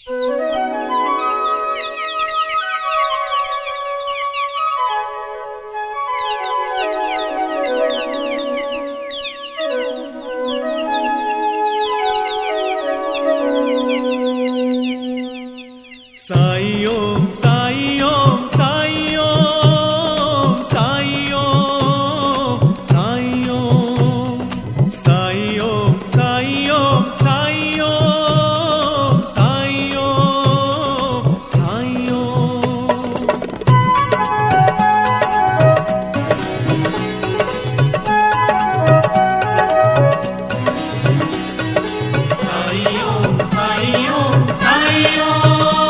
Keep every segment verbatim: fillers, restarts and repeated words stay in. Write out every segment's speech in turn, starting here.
साई ओम साई ओम साई ओम साई ओम साई ओम साई ओम साई ओम साई ओम साई ओम साई ओम। साई ओम साई ओम साई ओम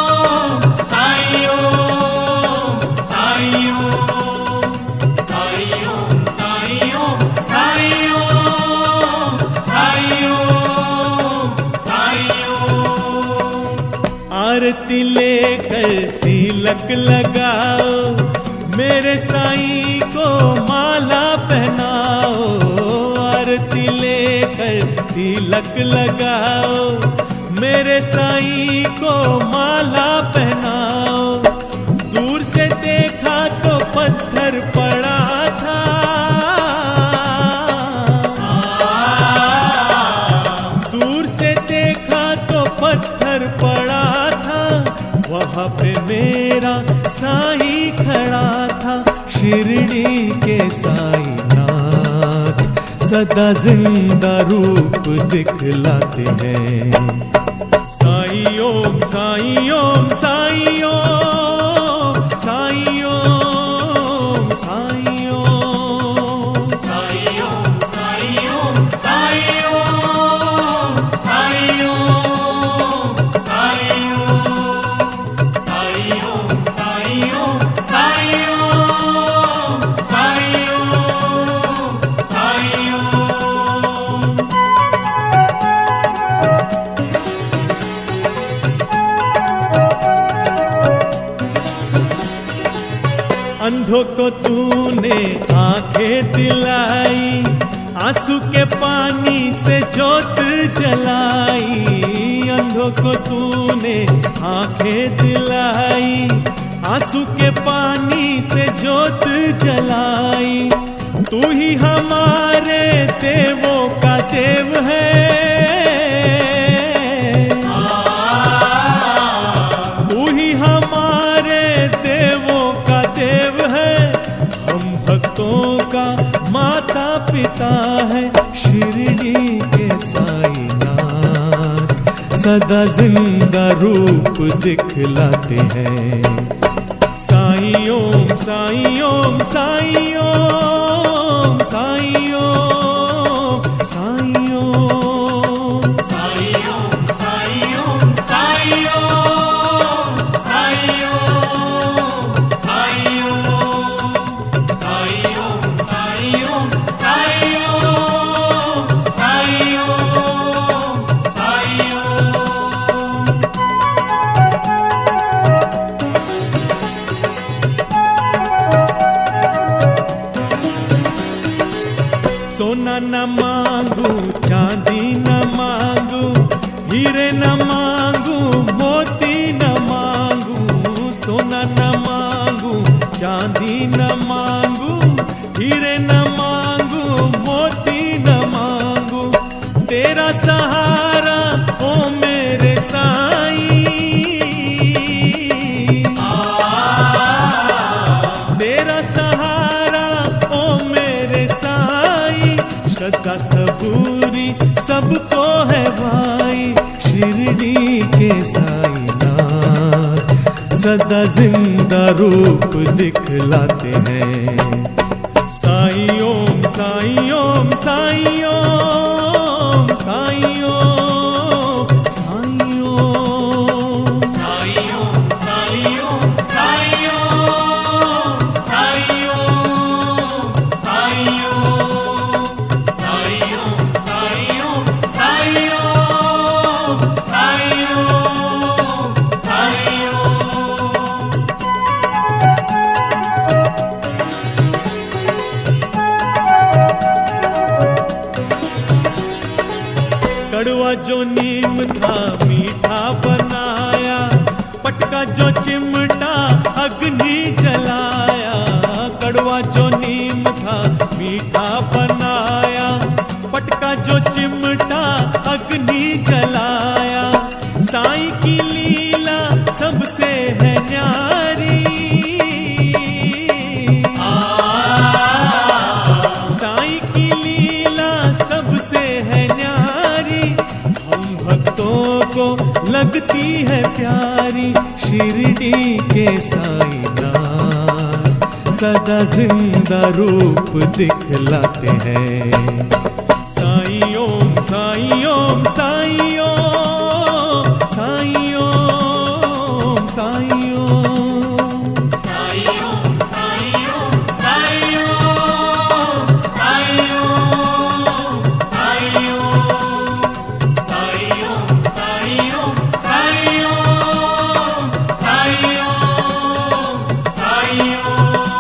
आरती लेकर तिलक लगाओ, मेरे साईं को माला पहनाओ। आरती लेकर तिलक लगाओ, मेरे साईं को माला पहनाओ। दूर से देखा तो पत्थर पड़ा था, दूर से देखा तो पत्थर पड़ा, वहाँ पे मेरा साईं खड़ा था। शिरडी के साईनाथ सदा जिंदा रूप दिखलाते हैं। साई ओम साई ओम साई ओम साई ओम साई ओम साई ओम साई ओम साई ओम साई ओम साई अंधों को तूने आंखें दिलाई, आंसू के पानी से जोत जलाई। अंधों को तूने आंखें दिलाई, आंसू के पानी से जोत जलाई। तू ही हमारे देवों का देव है, तू ही हमारे देवों का देव है। हम भक्तों का माता पिता है। शिरडी के साईनाथ सदा जिंदा रूप दिखलाते हैं। साई ओम साई ओम साई ओम साई ओम साई ओम साई ओम साई ओम साई ओम साई ओम साई ओम साई ओम साई ओम साई ओम साई ओम साई ओम। सोना न मांगू चांदी न मांगू, हीरे न मांगू मोती न मांगू। सोना न मांगू चांदी न मांगू, हीरे न मांगू मोती न मांगू। तेरा सहारा ओ मेरे साईं, तेरा सहारा ओ मेरे साईं। श्रद्धा सबूरी सबको है भाई। शिरडी के साईनाथ सदा जिंदा रूप दिखलाते हैं। साई ओम साई ओम साई ओम साई ओम साई ओम साई ओम साई ओम साई ओम साई ओम साई ओम साई ओम साई ओम साई ओम साई ओम साई ओम। कड़वा जो नीम था मीठा बनाया, पटका जो चिमटा अग्नि जलाया, कड़वा जो नीम था मीठा बनाया। पटका जो चिमटा अग्नि जलाया, साईं की लीला सबसे है न्यारी। साईं की लीला सबसे है न्यारी, हम भक्तों को लगती है प्यारी। शिरडी के साईनाथ सदा जिंदा रूप दिखलाते हैं। साईं ओम साईं ओम साईं ओम साईं ओम साईं ओम साईं ओम साईं ओम साईं ओम साईं ओम साईं ओम साईं ओम साईं ओम साईं ओम साईं ओम साईं ओम।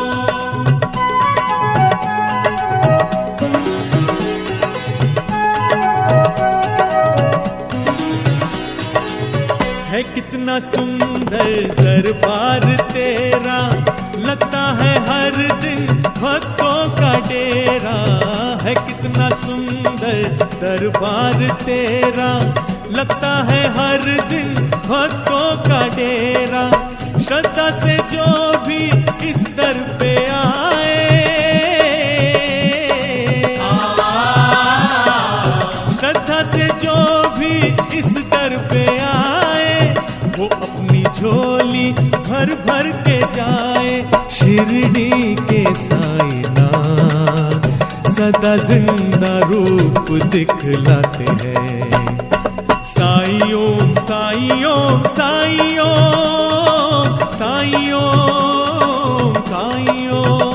है कितना सुंदर दरबार तेरा, लगता है हर दिन भक्तों का डेरा। है कितना सुंदर दरबार तेरा, लगता है हर दिन भक्तों का डेरा। श्रद्धा से जो भी इस दर पे आए, श्रद्धा से जो भी इस दर पे आए, वो अपनी झोली भर भर के जाए। शिरडी के साईनाथ सदा जिंदा रूप दिखलाते हैं। साईं ओम साईं ओम साईं ओम साईं ओम साईं ओम।